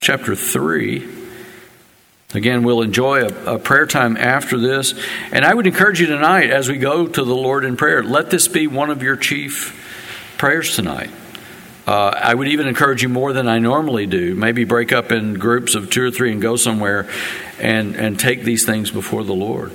chapter 3. Again, we'll enjoy a prayer time after this. And I would encourage you tonight, as we go to the Lord in prayer, let this be one of your chief prayers tonight. I would even encourage you more than I normally do. Maybe break up in groups of 2 or 3 and go somewhere and take these things before the Lord.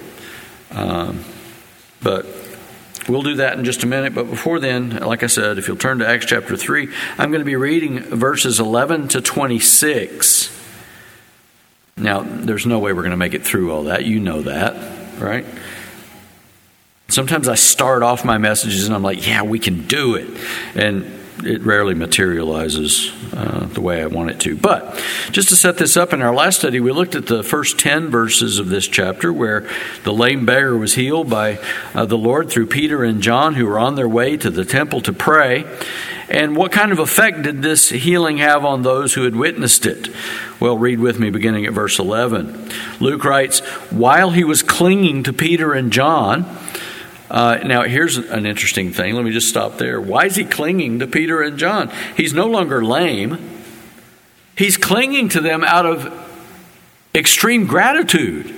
But we'll do that in just a minute. But before then, like I said, if you'll turn to Acts chapter 3, I'm going to be reading verses 11 to 26. Now, there's no way we're going to make it through all that. You know that, right? Sometimes I start off my messages and I'm like, yeah, we can do it. And it rarely materializes the way I want it to. But just to set this up, in our last study, we looked at the first 10 verses of this chapter where the lame beggar was healed by the Lord through Peter and John, who were on their way to the temple to pray. And what kind of effect did this healing have on those who had witnessed it? Well, read with me beginning at verse 11. Luke writes, while he was clinging to Peter and John. Now, here's an interesting thing. Let me just stop there. Why is he clinging to Peter and John? He's no longer lame. He's clinging to them out of extreme gratitude.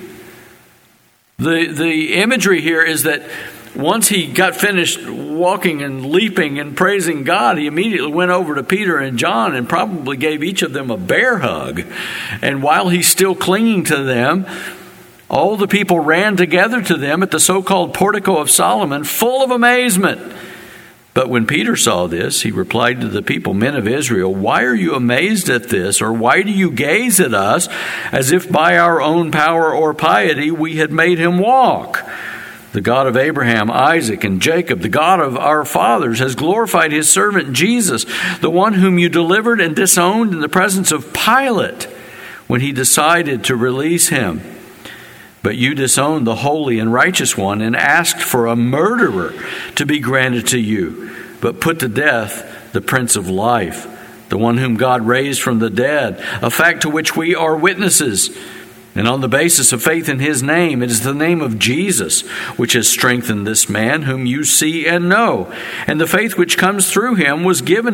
The imagery here is that once he got finished walking and leaping and praising God, he immediately went over to Peter and John and probably gave each of them a bear hug. And while he's still clinging to them, all the people ran together to them at the so-called Portico of Solomon, full of amazement. But when Peter saw this, he replied to the people, men of Israel, why are you amazed at this? Or why do you gaze at us as if by our own power or piety we had made him walk? The God of Abraham, Isaac, and Jacob, the God of our fathers, has glorified his servant Jesus, the one whom you delivered and disowned in the presence of Pilate when he decided to release him. But you disowned the holy and righteous one and asked for a murderer to be granted to you, but put to death the Prince of Life, the one whom God raised from the dead, a fact to which we are witnesses. And on the basis of faith in his name, it is the name of Jesus which has strengthened this man whom you see and know. And the faith which comes through him has given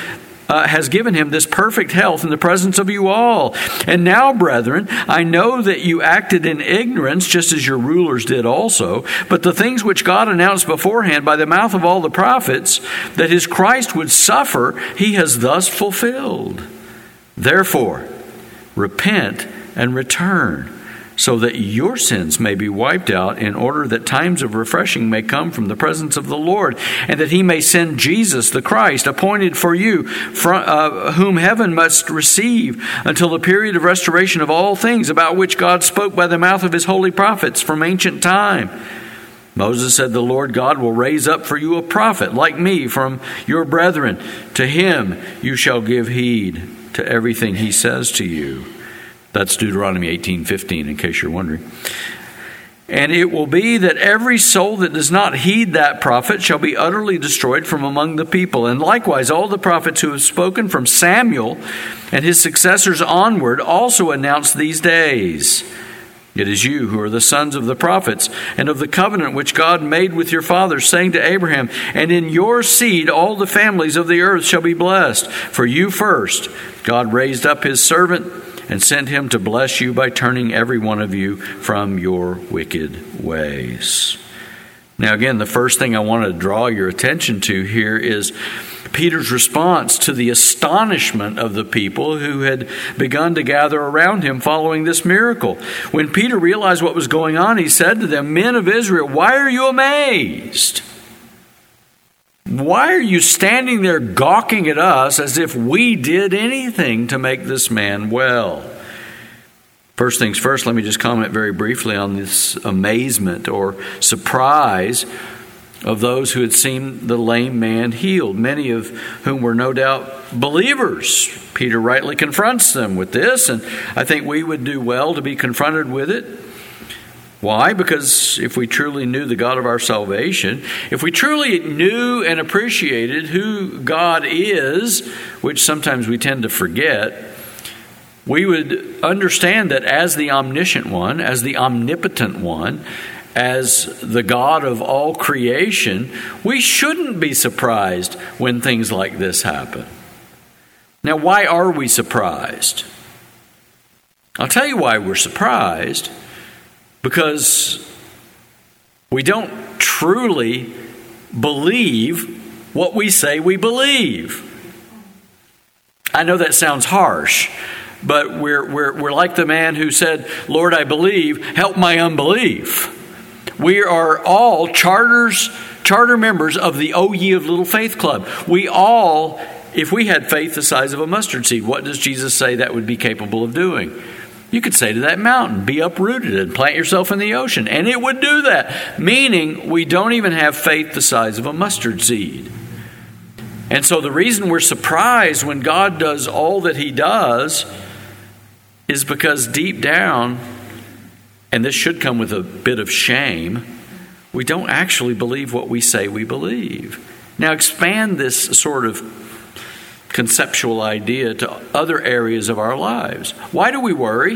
him this perfect health in the presence of you all. And now, brethren, I know that you acted in ignorance, just as your rulers did also. But the things which God announced beforehand by the mouth of all the prophets, that his Christ would suffer, he has thus fulfilled. Therefore, repent and return, so that your sins may be wiped out, in order that times of refreshing may come from the presence of the Lord, and that he may send Jesus the Christ, appointed for you, whom heaven must receive until the period of restoration of all things, about which God spoke by the mouth of his holy prophets from ancient time. Moses said, the Lord God will raise up for you a prophet like me from your brethren. To him you shall give heed to everything he says to you. That's Deuteronomy 18:15, in case you're wondering. And it will be that every soul that does not heed that prophet shall be utterly destroyed from among the people. And likewise, all the prophets who have spoken from Samuel and his successors onward also announce these days. It is you who are the sons of the prophets and of the covenant which God made with your fathers, saying to Abraham, and in your seed all the families of the earth shall be blessed. For you first, God raised up his servant and sent him to bless you by turning every one of you from your wicked ways. Now again, the first thing I want to draw your attention to here is Peter's response to the astonishment of the people who had begun to gather around him following this miracle. When Peter realized what was going on, he said to them, men of Israel, why are you amazed? Why are you standing there gawking at us as if we did anything to make this man well? First things first, let me just comment very briefly on this amazement or surprise of those who had seen the lame man healed, many of whom were no doubt believers. Peter rightly confronts them with this, and I think we would do well to be confronted with it. Why? Because if we truly knew the God of our salvation, if we truly knew and appreciated who God is, which sometimes we tend to forget, we would understand that as the omniscient one, as the omnipotent one, as the God of all creation, we shouldn't be surprised when things like this happen. Now, why are we surprised? I'll tell you why we're surprised. Because we don't truly believe what we say we believe. I know that sounds harsh, but we're like the man who said, "Lord, I believe, help my unbelief." We are all charter members of the O Ye of Little Faith Club. We all, if we had faith the size of a mustard seed, what does Jesus say that would be capable of doing? You could say to that mountain, be uprooted and plant yourself in the ocean, and it would do that. Meaning, we don't even have faith the size of a mustard seed. And so the reason we're surprised when God does all that He does is because deep down, and this should come with a bit of shame, we don't actually believe what we say we believe. Now expand this sort of conceptual idea to other areas of our lives. Why do we worry?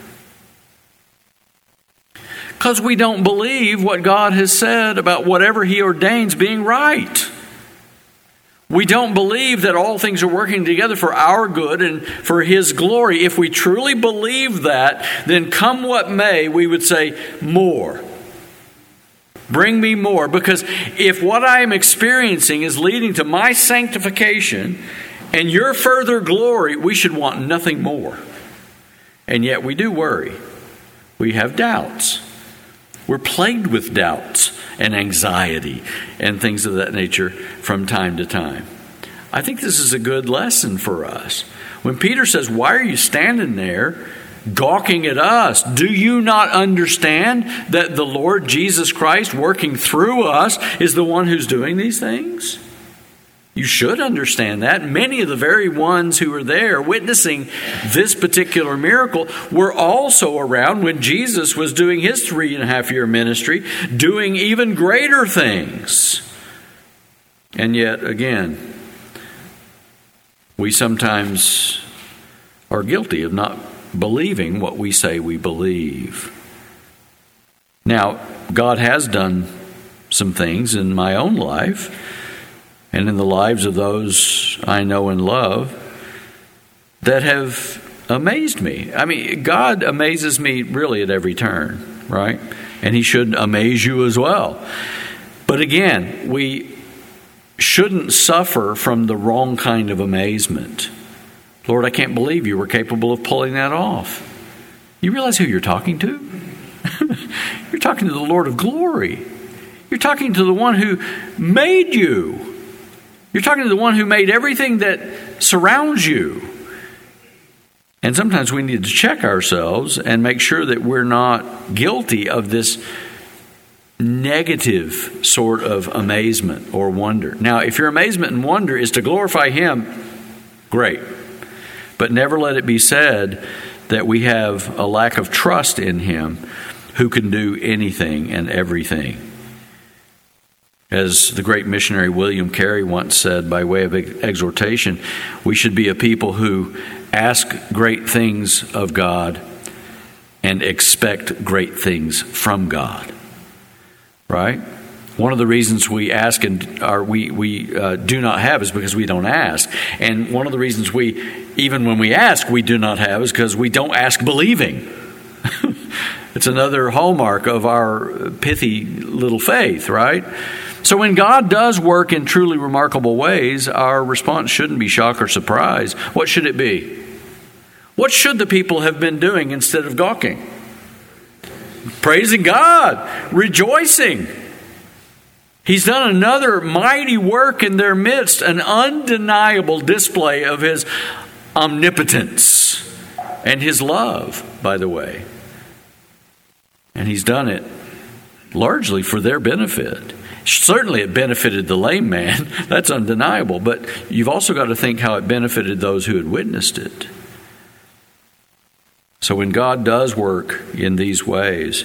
Because we don't believe what God has said about whatever He ordains being right. We don't believe that all things are working together for our good and for His glory. If we truly believe that, then come what may, we would say, more. Bring me more. Because if what I am experiencing is leading to my sanctification and your further glory, we should want nothing more. And yet we do worry. We have doubts. We're plagued with doubts and anxiety and things of that nature from time to time. I think this is a good lesson for us. When Peter says, "Why are you standing there gawking at us? Do you not understand that the Lord Jesus Christ working through us is the one who's doing these things?" You should understand that. Many of the very ones who were there witnessing this particular miracle were also around when Jesus was doing His 3.5-year ministry, doing even greater things. And yet, again, we sometimes are guilty of not believing what we say we believe. Now, God has done some things in my own life and in the lives of those I know and love that have amazed me. I mean, God amazes me really at every turn, right? And He should amaze you as well. But again, we shouldn't suffer from the wrong kind of amazement. Lord, I can't believe you were capable of pulling that off. You realize who you're talking to? You're talking to the Lord of glory. You're talking to the one who made you. You're talking to the one who made everything that surrounds you. And sometimes we need to check ourselves and make sure that we're not guilty of this negative sort of amazement or wonder. Now, if your amazement and wonder is to glorify Him, great. But never let it be said that we have a lack of trust in Him who can do anything and everything. As the great missionary William Carey once said by way of exhortation, we should be a people who ask great things of God and expect great things from God. Right? One of the reasons we ask and we do not have is because we don't ask. And one of the reasons even when we ask, we do not have is because we don't ask believing. It's another hallmark of our pithy little faith, right? So when God does work in truly remarkable ways, our response shouldn't be shock or surprise. What should it be? What should the people have been doing instead of gawking? Praising God, rejoicing. He's done another mighty work in their midst, an undeniable display of His omnipotence and His love, by the way. And He's done it largely for their benefit. Certainly it benefited the lame man, that's undeniable, but you've also got to think how it benefited those who had witnessed it. So when God does work in these ways,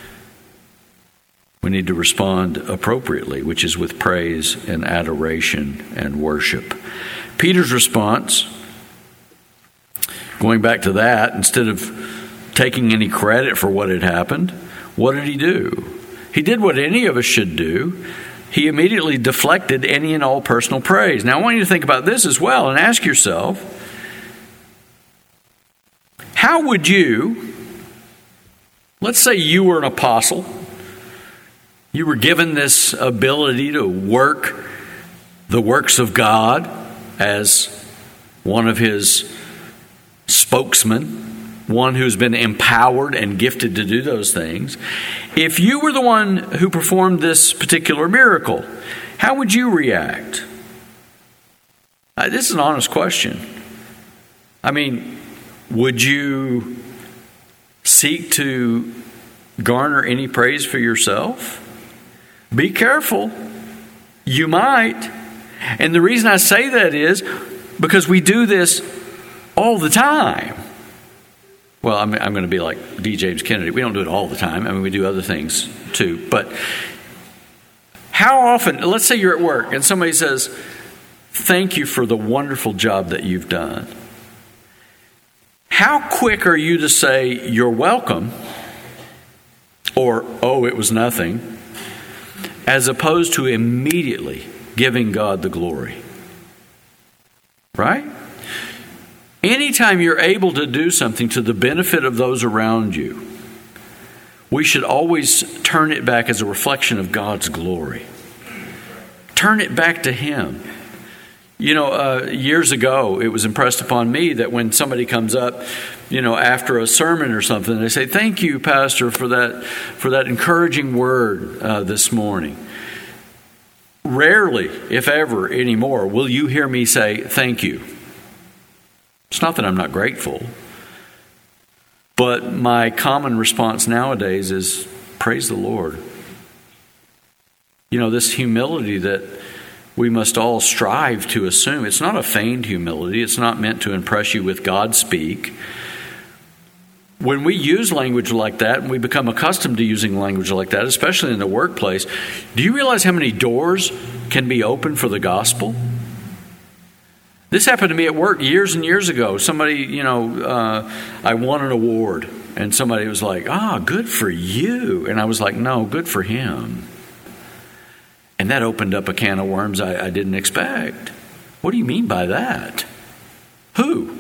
we need to respond appropriately, which is with praise and adoration and worship. Peter's response, going back to that, instead of taking any credit for what had happened, what did he do? He did what any of us should do. He immediately deflected any and all personal praise. Now I want you to think about this as well and ask yourself, how How would you, let's say you were an apostle, you were given this ability to work the works of God as one of his spokesmen, one who's been empowered and gifted to do those things. If you were the one who performed this particular miracle, how would you react? This is an honest question. I mean, would you seek to garner any praise for yourself? Be careful. You might. And the reason I say that is because we do this all the time. Well, I'm going to be like D. James Kennedy. We don't do it all the time. I mean, we do other things too. But how often, let's say you're at work and somebody says, "Thank you for the wonderful job that you've done." How quick are you to say, "You're welcome," or "Oh, it was nothing," as opposed to immediately giving God the glory? Right? Anytime you're able to do something to the benefit of those around you, we should always turn it back as a reflection of God's glory. Turn it back to Him. You know, years ago, it was impressed upon me that when somebody comes up, you know, after a sermon or something, they say, "Thank you, Pastor, for that encouraging word this morning." Rarely, if ever anymore, will you hear me say, "Thank you." It's not that I'm not grateful, but my common response nowadays is, "Praise the Lord." You know, this humility that we must all strive to assume, it's not a feigned humility. It's not meant to impress you with God speak. When we use language like that, and we become accustomed to using language like that, especially in the workplace, do you realize how many doors can be opened for the gospel? This happened to me at work years and years ago. Somebody, I won an award, and somebody was like, "Good for you." And I was like, "No, good for him." And that opened up a can of worms I didn't expect. What do you mean by that? Who?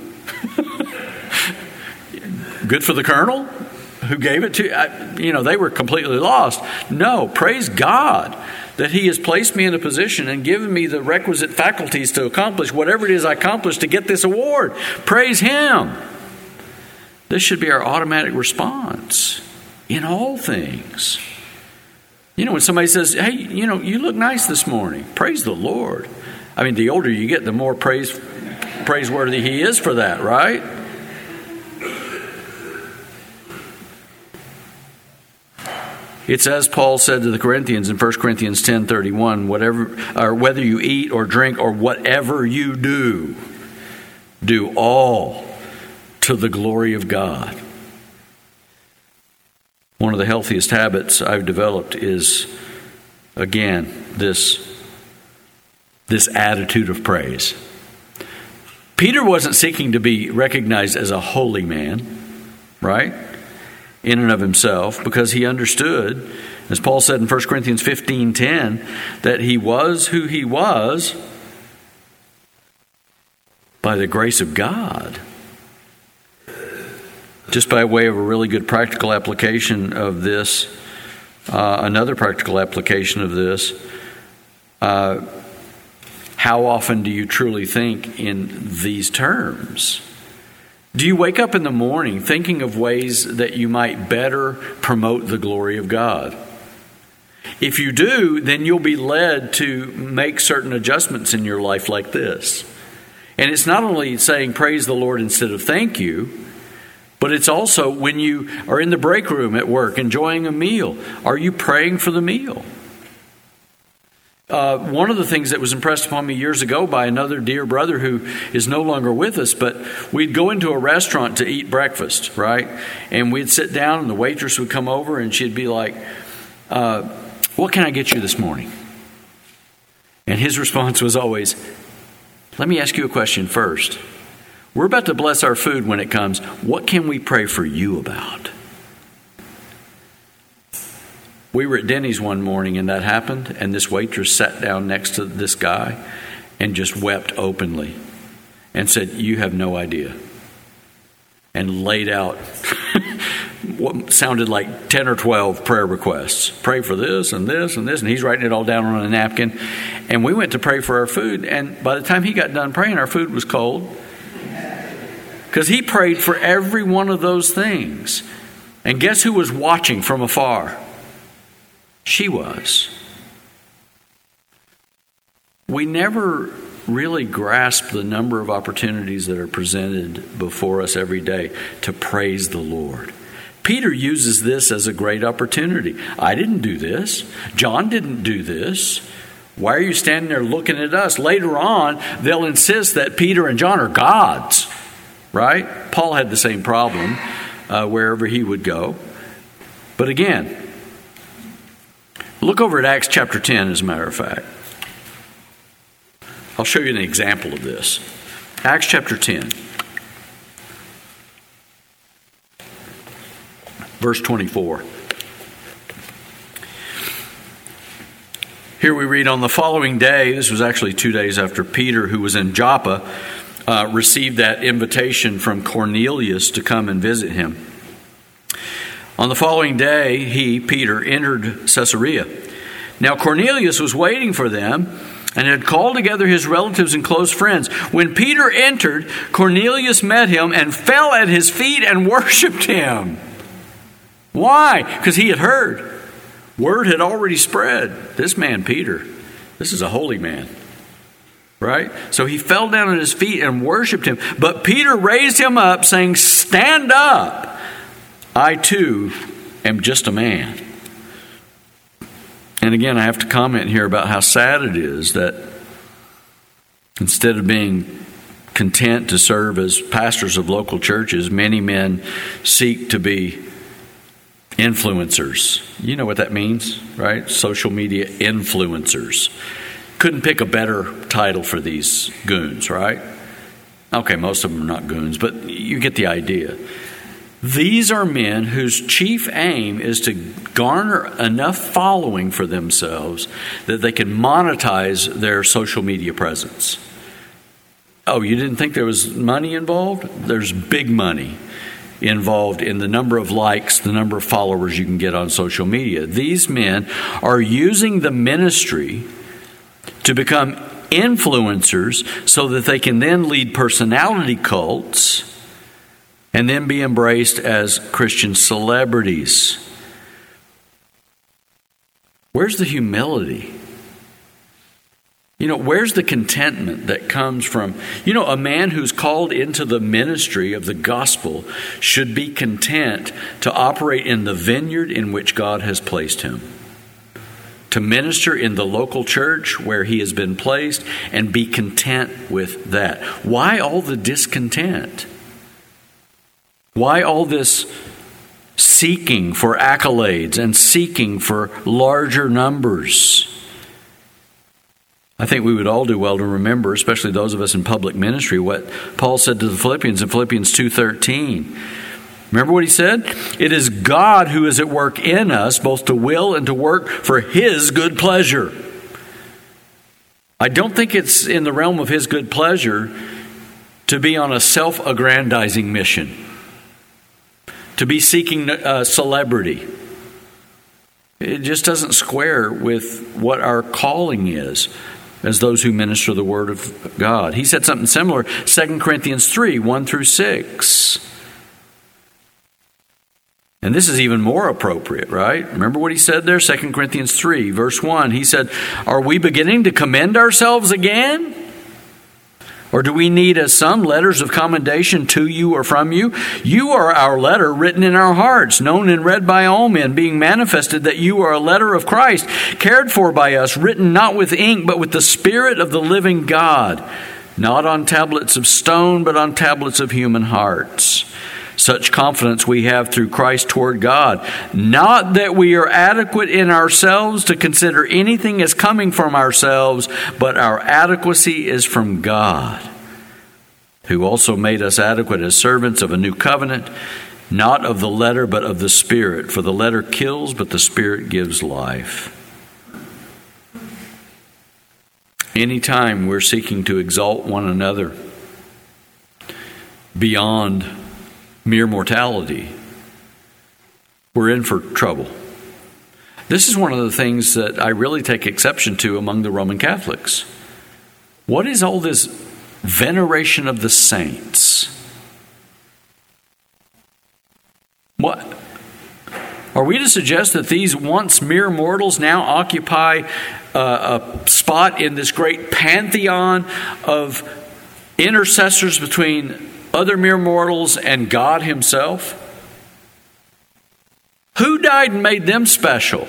Good for the colonel who gave it to, they were completely lost. No, praise God that He has placed me in a position and given me the requisite faculties to accomplish whatever it is I accomplished to get this award. Praise Him. This should be our automatic response in all things. You know, when somebody says, "Hey, you look nice this morning," praise the Lord. I mean, the older you get, the more praiseworthy He is for that, right? It's as Paul said to the Corinthians in 1 Corinthians 10:31, whether you eat or drink or whatever you do, do all to the glory of God. One of the healthiest habits I've developed is, again, this attitude of praise. Peter wasn't seeking to be recognized as a holy man, right? In and of himself, because he understood, as Paul said in 1 Corinthians 15:10, that he was who he was by the grace of God. Just by way of a really good practical application of this, another practical application of this, how often do you truly think in these terms? Do you wake up in the morning thinking of ways that you might better promote the glory of God? If you do, then you'll be led to make certain adjustments in your life like this. And it's not only saying praise the Lord instead of thank you, but it's also when you are in the break room at work enjoying a meal, are you praying for the meal? One of the things that was impressed upon me years ago by another dear brother who is no longer with us, but we'd go into a restaurant to eat breakfast, right? And we'd sit down and the waitress would come over and she'd be like, "What can I get you this morning?" And his response was always, "Let me ask you a question first. We're about to bless our food when it comes. What can we pray for you about?" We were at Denny's one morning and that happened, and this waitress sat down next to this guy and just wept openly and said, "You have no idea. and laid out what sounded like 10 or 12 prayer requests. Pray for this and this and this. And he's writing it all down on a napkin. And we went to pray for our food. And by the time he got done praying, our food was cold. Because he prayed for every one of those things. And guess who was watching from afar? She was. We never really grasp the number of opportunities that are presented before us every day to praise the Lord. Peter uses this as a great opportunity. I didn't do this. John didn't do this. Why are you standing there looking at us? Later on, they'll insist that Peter and John are gods, right? Paul had the same problem wherever he would go. But again, look over at Acts chapter 10, as a matter of fact. I'll show you an example of this. Acts chapter 10. Verse 24. Here we read, on the following day, this was actually 2 days after Peter, who was in Joppa, received that invitation from Cornelius to come and visit him. On the following day, he, Peter, entered Caesarea. Now Cornelius was waiting for them and had called together his relatives and close friends. When Peter entered, Cornelius met him and fell at his feet and worshipped him. Why? Because he had heard. Word had already spread. This man, Peter, this is a holy man. Right? So he fell down at his feet and worshipped him. But Peter raised him up, saying, "Stand up. I too am just a man." And again, I have to comment here about how sad it is that instead of being content to serve as pastors of local churches, many men seek to be influencers. You know what that means, right? Social media influencers. Couldn't pick a better title for these goons, right? Okay, most of them are not goons, but you get the idea. These are men whose chief aim is to garner enough following for themselves that they can monetize their social media presence. Oh, you didn't think there was money involved? There's big money involved in the number of likes, the number of followers you can get on social media. These men are using the ministry to become influencers so that they can then lead personality cults and then be embraced as Christian celebrities. Where's the humility? Where's the contentment that comes from, a man who's called into the ministry of the gospel should be content to operate in the vineyard in which God has placed him. To minister in the local church where he has been placed and be content with that. Why all the discontent? Why all this seeking for accolades and seeking for larger numbers? I think we would all do well to remember, especially those of us in public ministry, what Paul said to the Philippians in Philippians 2:13. Remember what he said? It is God who is at work in us, both to will and to work for his good pleasure. I don't think it's in the realm of his good pleasure to be on a self-aggrandizing mission, to be seeking celebrity. It just doesn't square with what our calling is as those who minister the word of God. He said something similar, 2 Corinthians 3, 1 through 6. And this is even more appropriate, right? Remember what he said there? 2 Corinthians 3, verse 1. He said, "Are we beginning to commend ourselves again? Or do we need as some letters of commendation to you or from you? You are our letter written in our hearts, known and read by all men, being manifested that you are a letter of Christ, cared for by us, written not with ink, but with the Spirit of the living God, not on tablets of stone, but on tablets of human hearts. Such confidence we have through Christ toward God. Not that we are adequate in ourselves to consider anything as coming from ourselves, but our adequacy is from God, who also made us adequate as servants of a new covenant, not of the letter, but of the Spirit. For the letter kills, but the Spirit gives life." Anytime we're seeking to exalt one another beyond mere mortality, we're in for trouble. This is one of the things that I really take exception to among the Roman Catholics. What is all this veneration of the saints? What? Are we to suggest that these once mere mortals now occupy a spot in this great pantheon of intercessors between other mere mortals and God himself? Who died and made them special?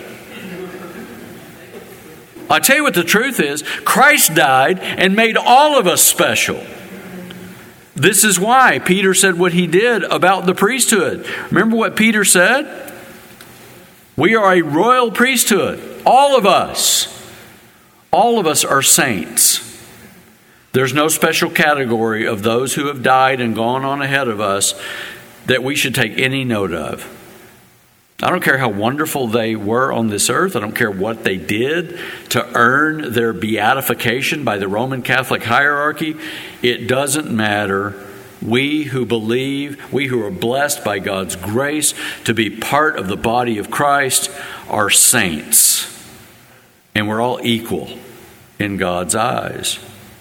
I tell you what the truth is. Christ died and made all of us special. This is why Peter said what he did about the priesthood. Remember what Peter said? We are a royal priesthood. All of us. All of us are saints. There's no special category of those who have died and gone on ahead of us that we should take any note of. I don't care how wonderful they were on this earth. I don't care what they did to earn their beatification by the Roman Catholic hierarchy. It doesn't matter. We who believe, we who are blessed by God's grace to be part of the body of Christ are saints. And we're all equal in God's eyes.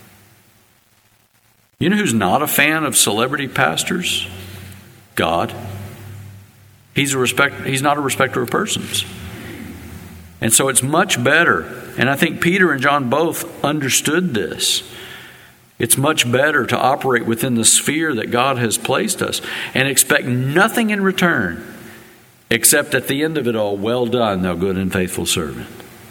You know who's not a fan of celebrity pastors? God. He's not a respecter of persons. And so it's much better, and I think Peter and John both understood this. It's much better to operate within the sphere that God has placed us and expect nothing in return except at the end of it all, well done, thou good and faithful servant.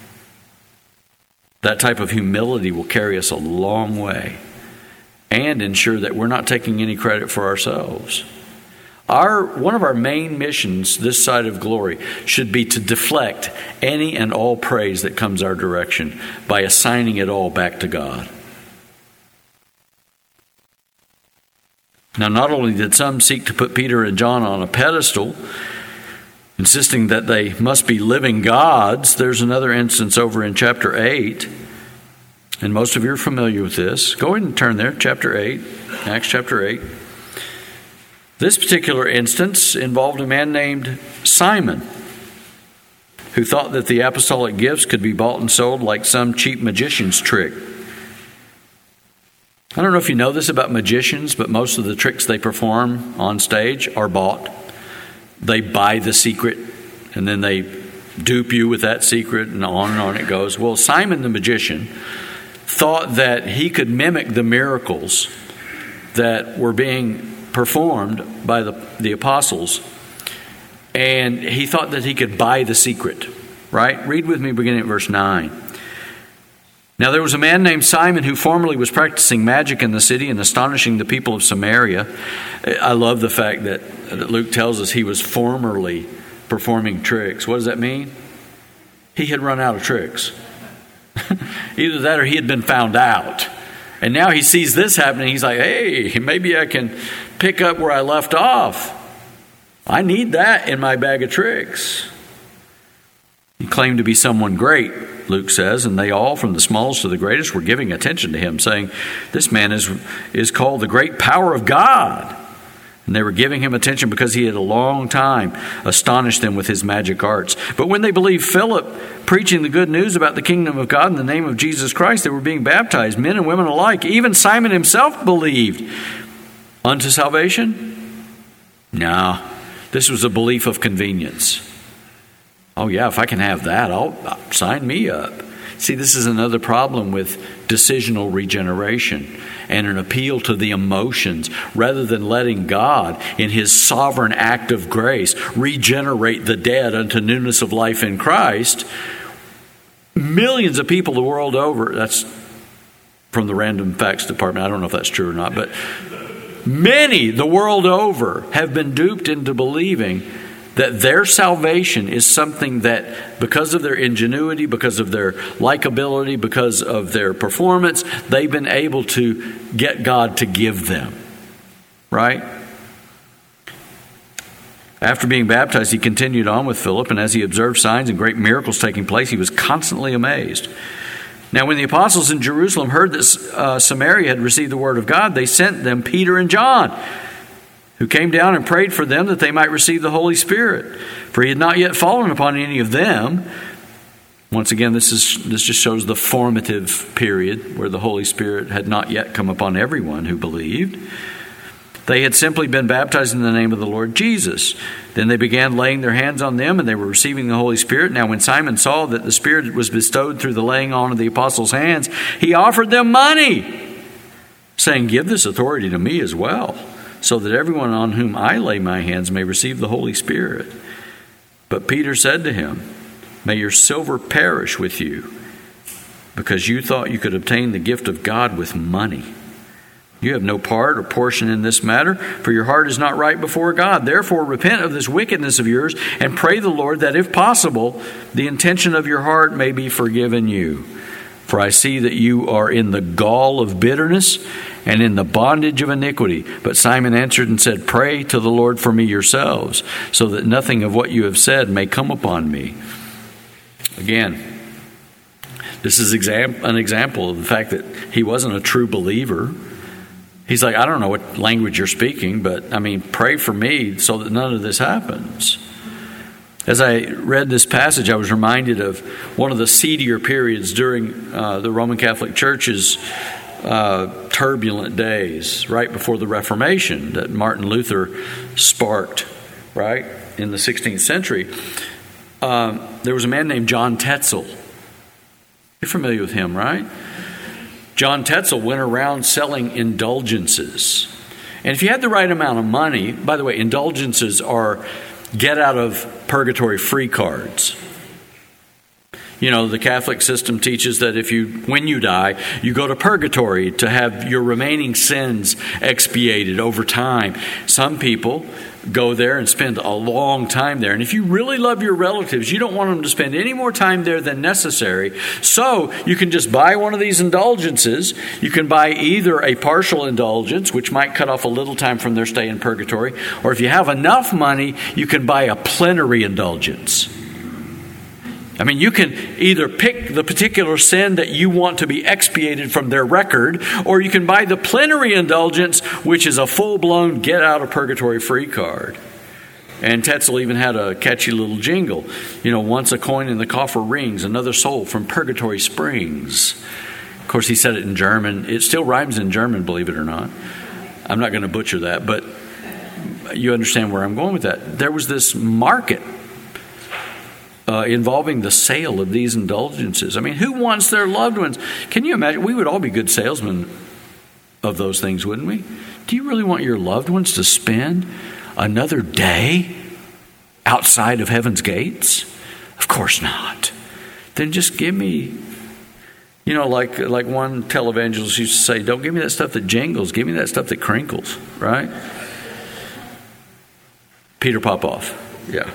That type of humility will carry us a long way and ensure that we're not taking any credit for ourselves. One of our main missions this side of glory should be to deflect any and all praise that comes our direction by assigning it all back to God. Now, not only did some seek to put Peter and John on a pedestal, insisting that they must be living gods, there's another instance over in chapter 8, and most of you are familiar with this. Go ahead and turn there, chapter 8, Acts chapter 8. This particular instance involved a man named Simon, who thought that the apostolic gifts could be bought and sold like some cheap magician's trick. I don't know if you know this about magicians, but most of the tricks they perform on stage are bought. They buy the secret, and then they dupe you with that secret, and on it goes. Well, Simon the magician thought that he could mimic the miracles that were being performed by the apostles, and he thought that he could buy the secret, right? Read with me beginning at verse 9. Now there was a man named Simon who formerly was practicing magic in the city and astonishing the people of Samaria. I love the fact that Luke tells us he was formerly performing tricks. What does that mean? He had run out of tricks. Either that or he had been found out. And now he sees this happening. He's like, hey, maybe I can pick up where I left off. I need that in my bag of tricks. He claimed to be someone great, Luke says, and they all, from the smallest to the greatest, were giving attention to him, saying, this man is called the great power of God. And they were giving him attention because he had a long time astonished them with his magic arts. But when they believed Philip preaching the good news about the kingdom of God in the name of Jesus Christ, they were being baptized, men and women alike. Even Simon himself believed. Unto salvation? No, this was a belief of convenience. Oh yeah, if I can have that, sign me up. See, this is another problem with decisional regeneration and an appeal to the emotions rather than letting God, in his sovereign act of grace, regenerate the dead unto newness of life in Christ. Millions of people the world over, that's from the Random Facts Department, I don't know if that's true or not, but many the world over have been duped into believing that their salvation is something that, because of their ingenuity, because of their likability, because of their performance, they've been able to get God to give them. Right? After being baptized, he continued on with Philip, and as he observed signs and great miracles taking place, he was constantly amazed. Now, when the apostles in Jerusalem heard that Samaria had received the word of God, they sent them Peter and John, who came down and prayed for them that they might receive the Holy Spirit. For he had not yet fallen upon any of them. Once again, this just shows the formative period where the Holy Spirit had not yet come upon everyone who believed. They had simply been baptized in the name of the Lord Jesus. Then they began laying their hands on them, and they were receiving the Holy Spirit. Now when Simon saw that the Spirit was bestowed through the laying on of the apostles' hands, he offered them money, saying, "Give this authority to me as well, so that everyone on whom I lay my hands may receive the Holy Spirit." But Peter said to him, "May your silver perish with you, because you thought you could obtain the gift of God with money. You have no part or portion in this matter, for your heart is not right before God. Therefore, repent of this wickedness of yours and pray the Lord that, if possible, the intention of your heart may be forgiven you. For I see that you are in the gall of bitterness and in the bondage of iniquity." But Simon answered and said, "Pray to the Lord for me yourselves, so that nothing of what you have said may come upon me." Again, this is an example of the fact that he wasn't a true believer. He's like, "I don't know what language you're speaking, but pray for me so that none of this happens." As I read this passage, I was reminded of one of the seedier periods during the Roman Catholic Church's turbulent days, right before the Reformation that Martin Luther sparked, right, in the 16th century. There was a man named John Tetzel. You're familiar with him, right? John Tetzel went around selling indulgences. And if you had the right amount of money, by the way, indulgences are get out of purgatory free cards. You know, the Catholic system teaches that when you die, you go to purgatory to have your remaining sins expiated over time. Some people go there and spend a long time there. And if you really love your relatives, you don't want them to spend any more time there than necessary. So you can just buy one of these indulgences. You can buy either a partial indulgence, which might cut off a little time from their stay in purgatory, or if you have enough money, you can buy a plenary indulgence. You can either pick the particular sin that you want to be expiated from their record, or you can buy the plenary indulgence, which is a full-blown get-out-of-purgatory-free card. And Tetzel even had a catchy little jingle. Once a coin in the coffer rings, another soul from purgatory springs. Of course, he said it in German. It still rhymes in German, believe it or not. I'm not going to butcher that, but you understand where I'm going with that. There was this market involving the sale of these indulgences. Who wants their loved ones? Can you imagine? We would all be good salesmen of those things, wouldn't we? Do you really want your loved ones to spend another day outside of heaven's gates? Of course not. Then just give me, like one televangelist used to say, don't give me that stuff that jingles, give me that stuff that crinkles, right? Peter Popoff, yeah.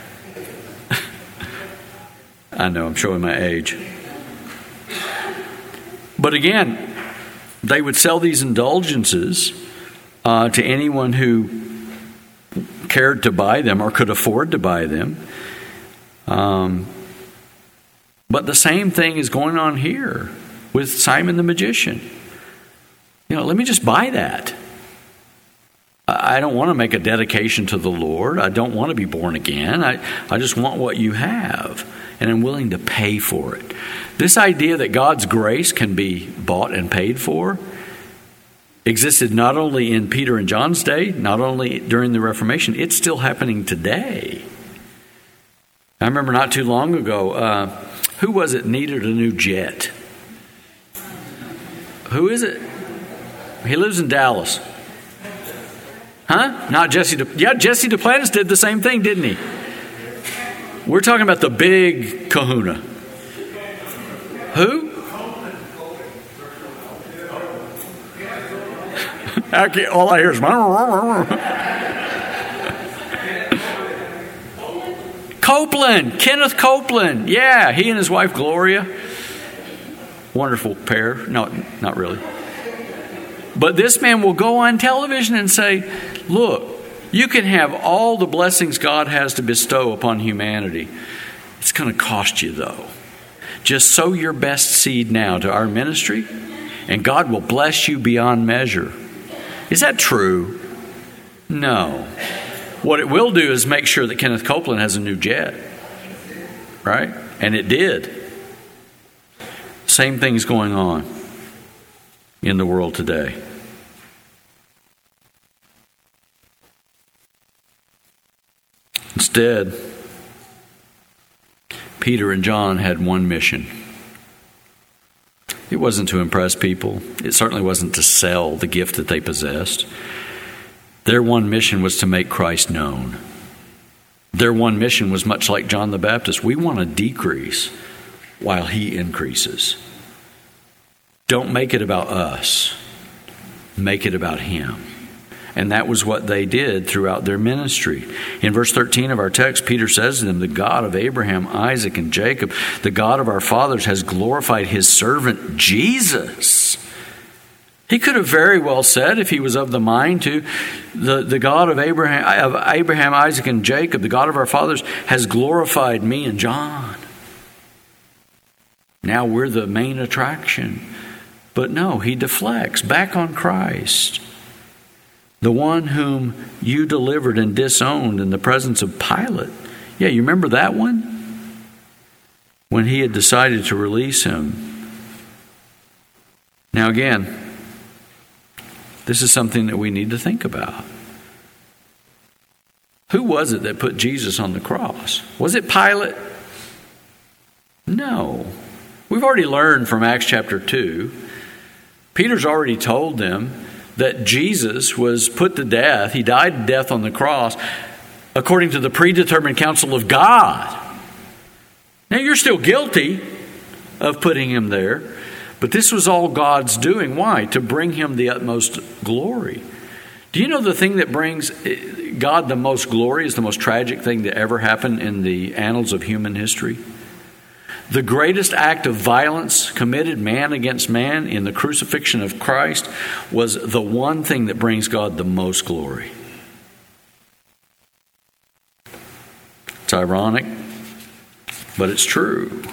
I know, I'm showing my age. But again, they would sell these indulgences to anyone who cared to buy them or could afford to buy them. But the same thing is going on here with Simon the magician. Let me just buy that. I don't want to make a dedication to the Lord. I don't want to be born again. I just want what you have. And I'm willing to pay for it. This idea that God's grace can be bought and paid for existed not only in Peter and John's day, not only during the Reformation, it's still happening today. I remember not too long ago, who was it needed a new jet? Who is it? He lives in Dallas. Huh? Not Jesse. Jesse Duplantis did the same thing, didn't he? We're talking about the big kahuna. Who? All I hear is Copeland, Kenneth Copeland. Yeah, he and his wife Gloria. Wonderful pair. No, not really. But this man will go on television and say, look, you can have all the blessings God has to bestow upon humanity. It's going to cost you, though. Just sow your best seed now to our ministry, and God will bless you beyond measure. Is that true? No. What it will do is make sure that Kenneth Copeland has a new jet. Right? And it did. Same thing's going on in the world today. Instead, Peter and John had one mission. It wasn't to impress people. It certainly wasn't to sell the gift that they possessed. Their one mission was to make Christ known. Their one mission was much like John the Baptist. We want to decrease while he increases. Don't make it about us. Make it about him. And that was what they did throughout their ministry. In verse 13 of our text, Peter says to them, the God of Abraham, Isaac, and Jacob, the God of our fathers, has glorified his servant Jesus. He could have very well said, if he was of the mind to, the God of Abraham, Isaac, and Jacob, the God of our fathers, has glorified me and John. Now we're the main attraction. But no, he deflects back on Christ. The one whom you delivered and disowned in the presence of Pilate. Yeah, you remember that one? When he had decided to release him. Now again, this is something that we need to think about. Who was it that put Jesus on the cross? Was it Pilate? No. We've already learned from Acts chapter 2. Peter's already told them that Jesus was put to death. He died death on the cross according to the predetermined counsel of God. Now you're still guilty of putting him there, but this was all God's doing. Why? To bring him the utmost glory. Do you know the thing that brings God the most glory is the most tragic thing that ever happened in the annals of human history? The greatest act of violence committed man against man in the crucifixion of Christ was the one thing that brings God the most glory. It's ironic, but it's true.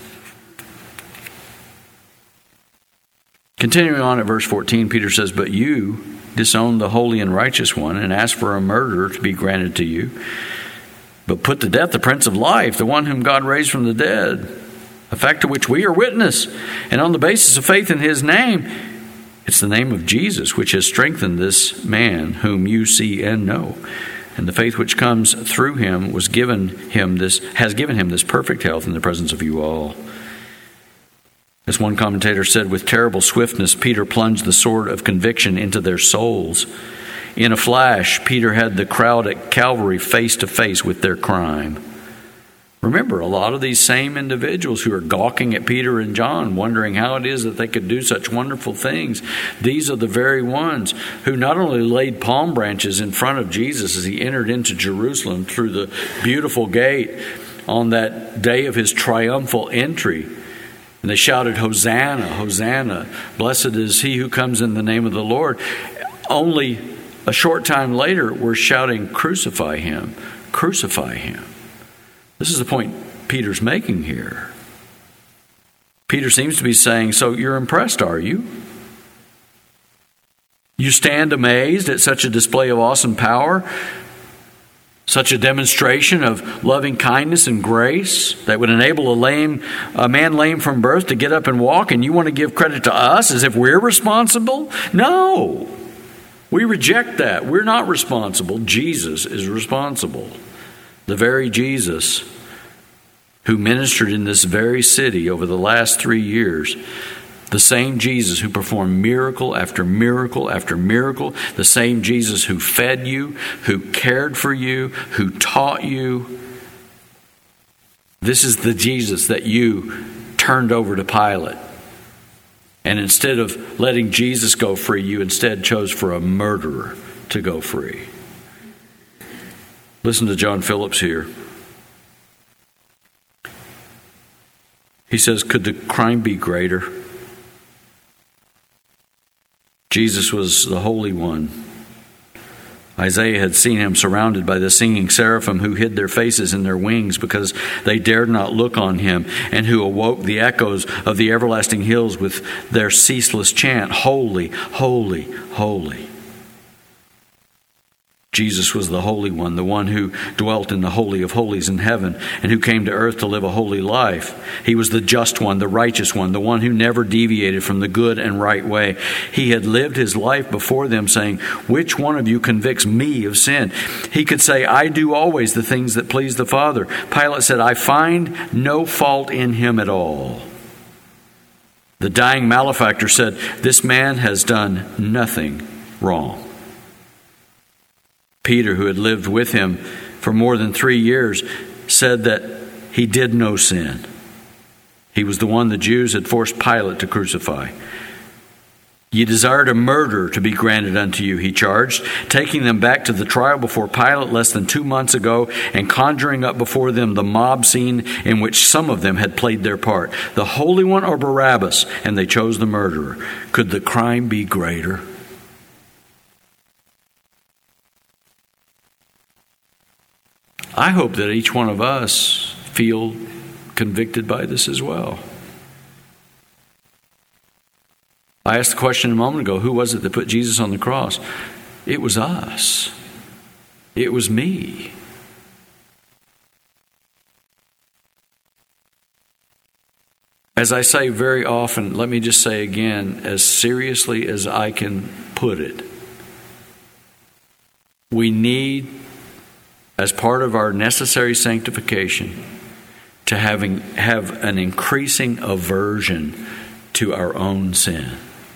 Continuing on at verse 14, Peter says, but you disowned the holy and righteous one and asked for a murderer to be granted to you, but put to death the Prince of Life, the one whom God raised from the dead, a fact to which we are witness. And on the basis of faith in his name, it's the name of Jesus which has strengthened this man whom you see and know. And the faith which comes through him has given him this perfect health in the presence of you all. As one commentator said, with terrible swiftness, Peter plunged the sword of conviction into their souls. In a flash, Peter had the crowd at Calvary face to face with their crime. Remember, a lot of these same individuals who are gawking at Peter and John, wondering how it is that they could do such wonderful things, these are the very ones who not only laid palm branches in front of Jesus as he entered into Jerusalem through the beautiful gate on that day of his triumphal entry, and they shouted, Hosanna, Hosanna, blessed is he who comes in the name of the Lord. Only a short time later, we're shouting, crucify him, crucify him. This is the point Peter's making here. Peter seems to be saying, so you're impressed, are you? You stand amazed at such a display of awesome power, such a demonstration of loving kindness and grace that would enable a man lame from birth to get up and walk, and you want to give credit to us as if we're responsible? No. We reject that. We're not responsible. Jesus is responsible. The very Jesus who ministered in this very city over the last 3 years, the same Jesus who performed miracle after miracle after miracle, the same Jesus who fed you, who cared for you, who taught you. This is the Jesus that you turned over to Pilate. And instead of letting Jesus go free, you instead chose for a murderer to go free. Listen to John Phillips here. He says, could the crime be greater? Jesus was the Holy One. Isaiah had seen him surrounded by the singing seraphim who hid their faces in their wings because they dared not look on him, and who awoke the echoes of the everlasting hills with their ceaseless chant, Holy, holy, holy. Jesus was the Holy One, the one who dwelt in the Holy of Holies in heaven and who came to earth to live a holy life. He was the just one, the righteous one, the one who never deviated from the good and right way. He had lived his life before them, saying, "Which one of you convicts me of sin?" He could say, "I do always the things that please the Father." Pilate said, "I find no fault in him at all." The dying malefactor said, "This man has done nothing wrong." Peter, who had lived with him for more than 3 years, said that he did no sin. He was the one the Jews had forced Pilate to crucify. "Ye desired a murderer to be granted unto you," he charged, taking them back to the trial before Pilate less than 2 months ago and conjuring up before them the mob scene in which some of them had played their part. The Holy One or Barabbas? And they chose the murderer. Could the crime be greater? I hope that each one of us feel convicted by this as well. I asked the question a moment ago, who was it that put Jesus on the cross? It was us. It was me. As I say very often, let me just say again, as seriously as I can put it, we need, as part of our necessary sanctification, to have an increasing aversion to our own sin.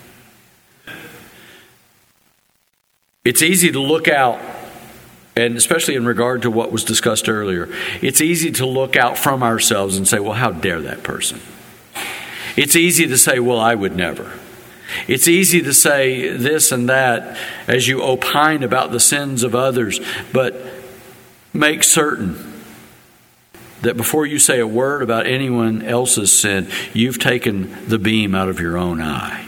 It's easy to look out, and especially in regard to what was discussed earlier, it's easy to look out from ourselves and say, well, how dare that person? It's easy to say, well, I would never. It's easy to say this and that as you opine about the sins of others, but make certain that before you say a word about anyone else's sin, you've taken the beam out of your own eye.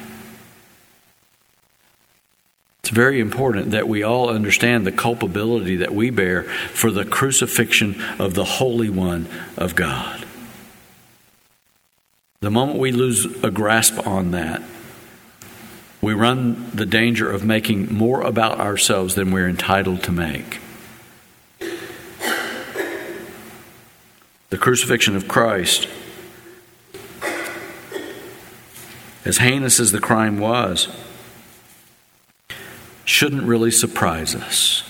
It's very important that we all understand the culpability that we bear for the crucifixion of the Holy One of God. The moment we lose a grasp on that, we run the danger of making more about ourselves than we're entitled to make. The crucifixion of Christ, as heinous as the crime was, shouldn't really surprise us.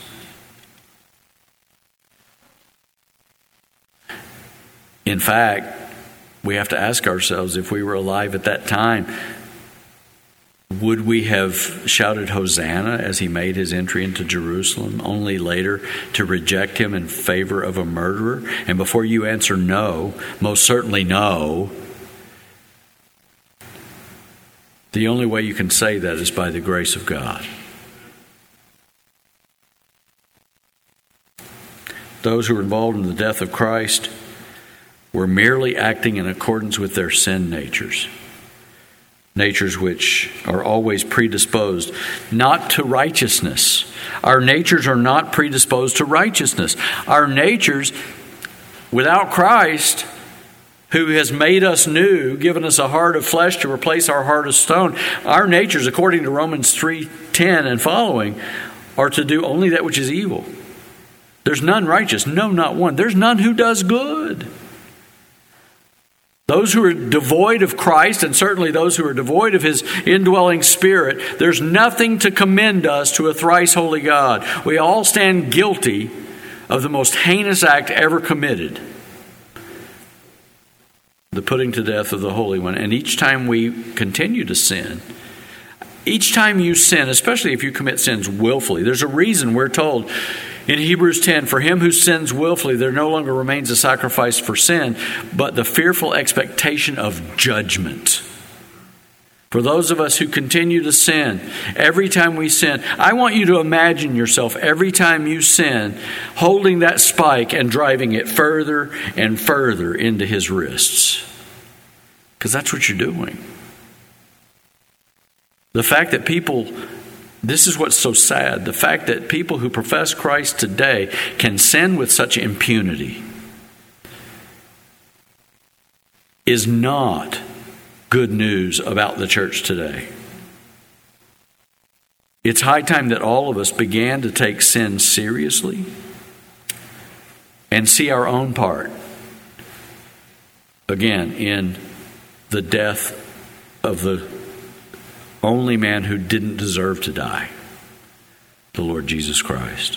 In fact, we have to ask ourselves, if we were alive at that time, would we have shouted Hosanna as he made his entry into Jerusalem, only later to reject him in favor of a murderer? And before you answer no, most certainly no, the only way you can say that is by the grace of God. Those who were involved in the death of Christ were merely acting in accordance with their sin natures. Natures which are always predisposed not to righteousness. Our natures are not predisposed to righteousness. Our natures, without Christ, who has made us new, given us a heart of flesh to replace our heart of stone, our natures, according to Romans 3:10 and following, are to do only that which is evil. There's none righteous, no, not one. There's none who does good. Those who are devoid of Christ, and certainly those who are devoid of his indwelling Spirit, there's nothing to commend us to a thrice holy God. We all stand guilty of the most heinous act ever committed, the putting to death of the Holy One. And each time we continue to sin, each time you sin, especially if you commit sins willfully, there's a reason we're told in Hebrews 10, for him who sins willfully, there no longer remains a sacrifice for sin, but the fearful expectation of judgment. For those of us who continue to sin, every time we sin, I want you to imagine yourself every time you sin, holding that spike and driving it further and further into his wrists. Because that's what you're doing. The fact that people, this is what's so sad, the fact that people who profess Christ today can sin with such impunity is not good news about the church today. It's high time that all of us began to take sin seriously and see our own part, again, in the death of the only man who didn't deserve to die, the Lord Jesus Christ.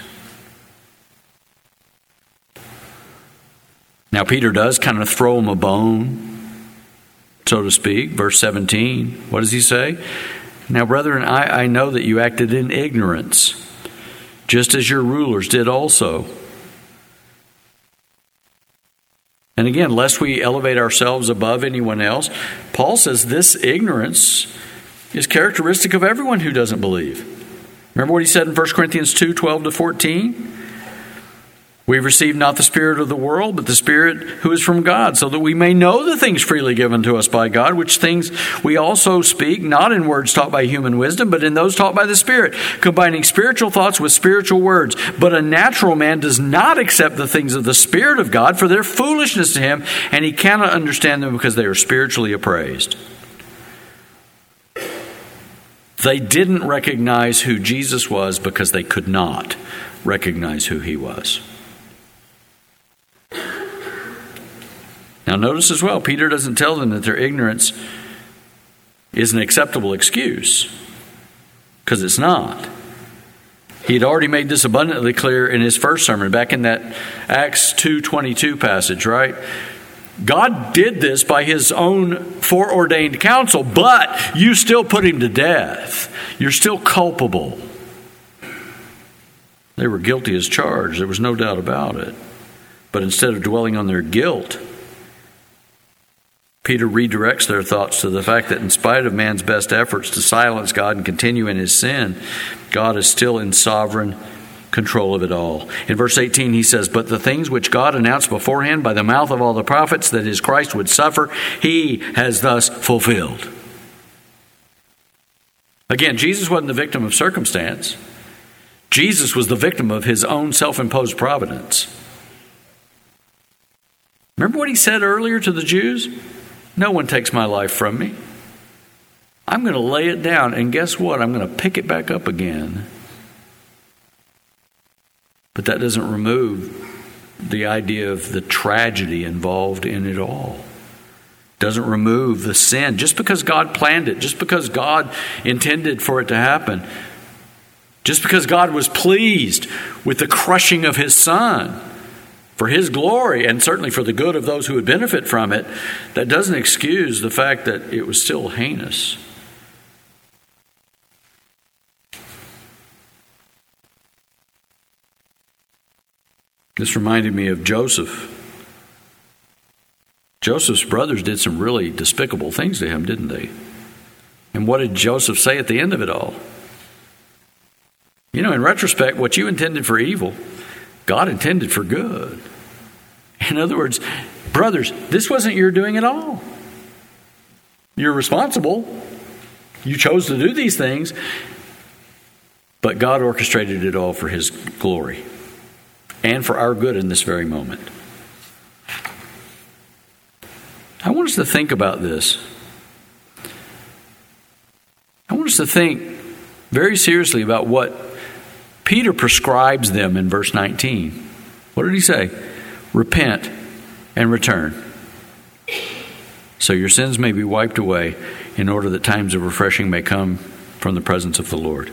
Now, Peter does kind of throw him a bone, so to speak. Verse 17, what does he say? Now, brethren, I know that you acted in ignorance, just as your rulers did also. And again, lest we elevate ourselves above anyone else, Paul says this ignorance is characteristic of everyone who doesn't believe. Remember what he said in 1 Corinthians 2, 12 to 14? We receive not the spirit of the world, but the Spirit who is from God, so that we may know the things freely given to us by God, which things we also speak, not in words taught by human wisdom, but in those taught by the Spirit, combining spiritual thoughts with spiritual words. But a natural man does not accept the things of the Spirit of God, for they're foolishness to him, and he cannot understand them because they are spiritually appraised. They didn't recognize who Jesus was because they could not recognize who he was. Now notice as well, Peter doesn't tell them that their ignorance is an acceptable excuse, because it's not. He had already made this abundantly clear in his first sermon, back in that Acts 2:22 passage, right? God did this by his own foreordained counsel, but you still put him to death. You're still culpable. They were guilty as charged. There was no doubt about it. But instead of dwelling on their guilt, Peter redirects their thoughts to the fact that in spite of man's best efforts to silence God and continue in his sin, God is still in sovereign control of it all. In verse 18 he says, but the things which God announced beforehand by the mouth of all the prophets that his Christ would suffer, he has thus fulfilled. Again, Jesus wasn't the victim of circumstance. Jesus was the victim of his own self-imposed providence. Remember what he said earlier to the Jews? No one takes my life from me. I'm going to lay it down, and guess what? I'm going to pick it back up again. But that doesn't remove the idea of the tragedy involved in it all. Doesn't remove the sin. Just because God planned it, just because God intended for it to happen, just because God was pleased with the crushing of his Son for his glory and certainly for the good of those who would benefit from it, that doesn't excuse the fact that it was still heinous. This reminded me of Joseph. Joseph's brothers did some really despicable things to him, didn't they? And what did Joseph say at the end of it all? You know, in retrospect, what you intended for evil, God intended for good. In other words, brothers, this wasn't your doing at all. You're responsible. You chose to do these things, but God orchestrated it all for his glory and for our good in this very moment. I want us to think about this. I want us to think very seriously about what Peter prescribes them in verse 19. What did he say? Repent and return, so your sins may be wiped away, in order that times of refreshing may come from the presence of the Lord.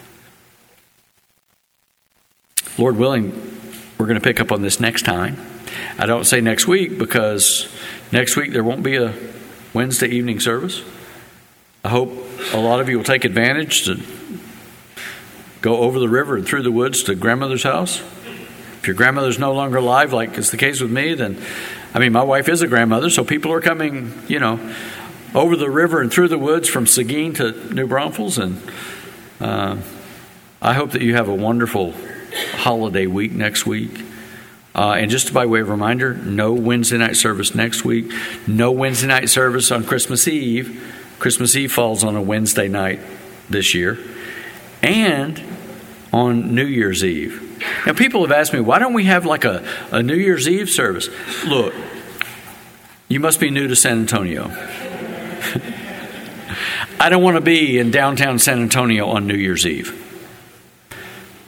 Lord willing, we're going to pick up on this next time. I don't say next week because next week there won't be a Wednesday evening service. I hope a lot of you will take advantage to go over the river and through the woods to grandmother's house. If your grandmother's no longer alive, like is the case with me, then, my wife is a grandmother, so people are coming, over the river and through the woods from Seguin to New Braunfels, and I hope that you have a wonderful holiday week next week. And just by way of reminder, no Wednesday night service next week, no Wednesday night service on Christmas Eve. Christmas Eve falls on a Wednesday night this year, and on New Year's Eve. Now, people have asked me, why don't we have like a New Year's Eve service? Look, you must be new to San Antonio. I don't want to be in downtown San Antonio on New Year's Eve.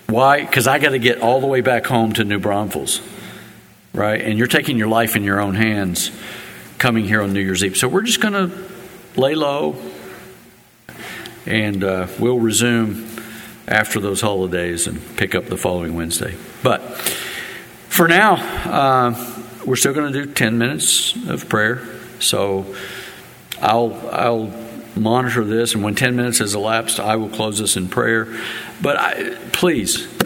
Why? Because I got to get all the way back home to New Braunfels, right? And you're taking your life in your own hands coming here on New Year's Eve. So we're just going to lay low, and we'll resume after those holidays and pick up the following Wednesday. But for now, we're still going to do 10 minutes of prayer. So I'll monitor this, and when 10 minutes has elapsed, I will close this in prayer. But please,